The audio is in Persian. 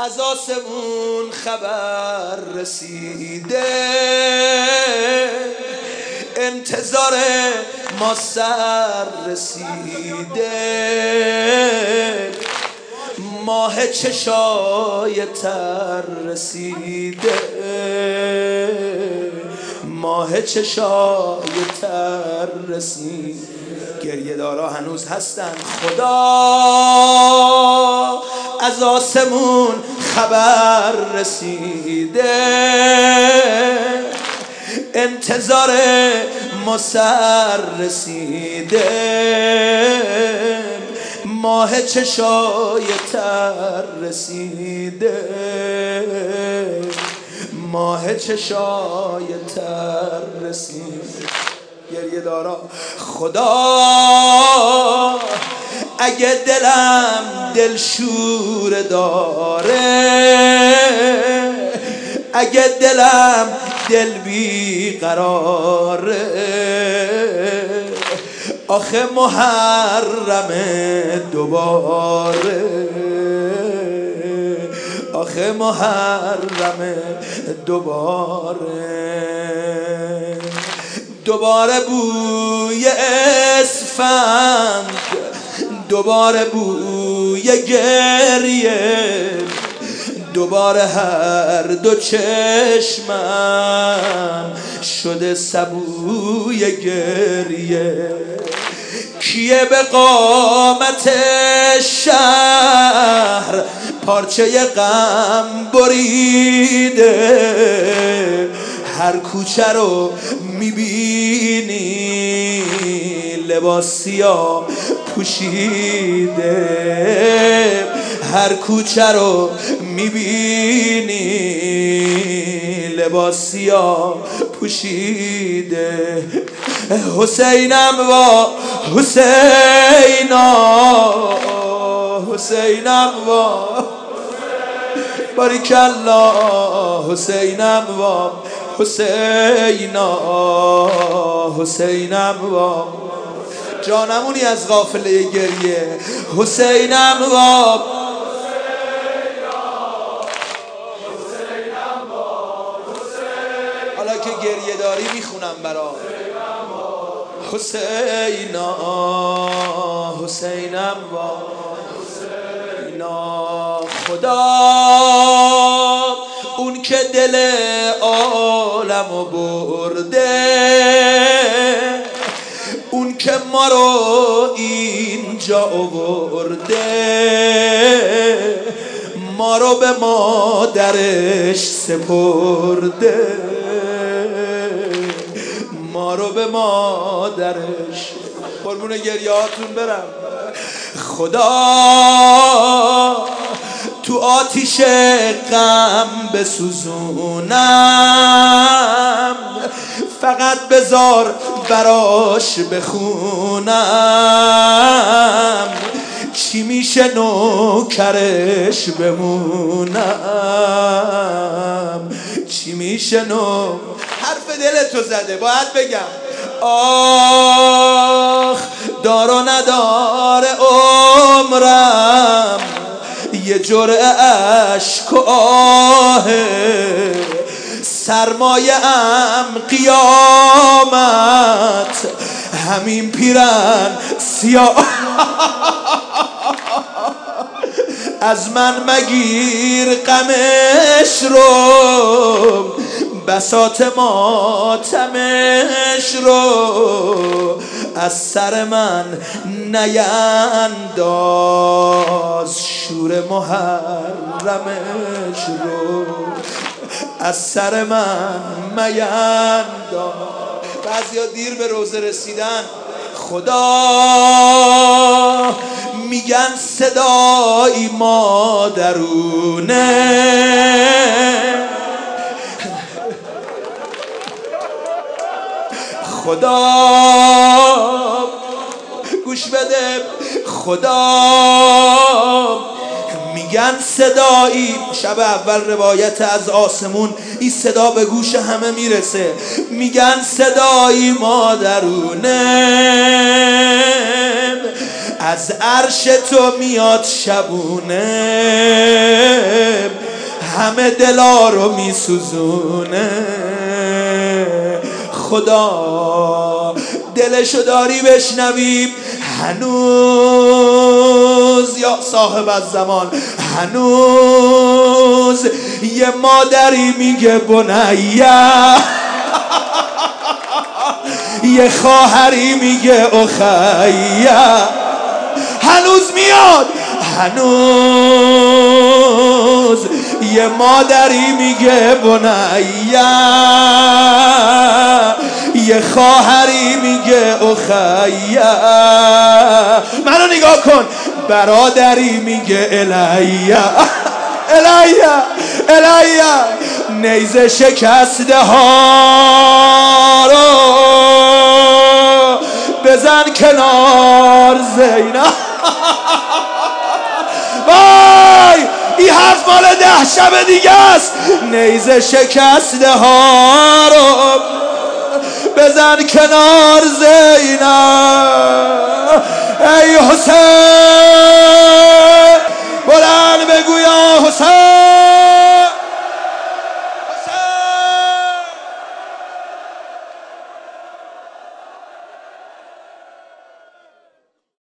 از آسمون خبر رسیده، انتظار ما سر رسیده، ماه چشای تر رسیده، ماه چشای تر رسیده. گریه دارا هنوز هستن. خدا از آسمون خبر رسیده، انتظار ما سر رسیده، ماه چشای تر رسیده، ماه چشای تر رسیده. گریه دارا خدا اگه دلم دلشور داره، اگه دلم دل بیقراره، آخه محرم دوباره، آخه محرم دوباره، دوباره بوی اسفند، دوباره بوی گریه، دوباره هر دو چشمم شده سبوی گریه. کیه به قامت شهر پارچه غم بریده، هر کوچه رو میبینی لباس سیاه پوشیده، هر کوچه رو میبینی لباس سیاه پوشیده. حسینم وا حسینا، حسینم وا باریکالله، حسینم وا حسینا، حسینم وا. جانمونی از قافله گریه. حسینم وا حالا که گریه داری میخونم برات. حسینا، حسینم وا حسینا. خدا اون که دل عالمو برده، اون که ما رو اینجا آورده، ما رو به مادرش سپرده، ما رو به مادرش. قربون گریه هاتون برم. خدا تو آتیش غم بسوزونم، فقط بذار براش بخونم، چی میشه نوکرش بمونم، چی میشه حرف دلتو زده باید بگم. آخ دار و ندار عمرم، یه جرعه اشک و آهه، سرمایه ام قیامت، همین پیرن سیاه. از من مگیر غمش رو، بساط ماتمش رو، از سر من نینداز شور محرمش رو، از سر من مینداز. بعضیا دیر به روزه رسیدن. خدا میگن صدای مادرونه، خدا گوش بده. خدا میگن صدایی، شب اول روایت از آسمون این صدا به گوش همه میرسه، میگن صدایی مادرونه، از عرش تو میاد شبونه، همه دلا رو میسوزونه. خدا دلشو داری بشنویم هنوز یا صاحب الزمان، هنوز یه مادری میگه بنیه، یه خواهری میگه اخیه، هنوز میاد، هنوز یه مادری میگه بنیه، یه خواهری میگه اخیه. منو نگاه کن، برادری میگه الیه الیه الیه. نیزه شکسته ها رو بزن کنار زینب. وای این حرف مال 10 شب دیگه است. نیزه شکسته ها رو بزن کنار زینب. ای حسین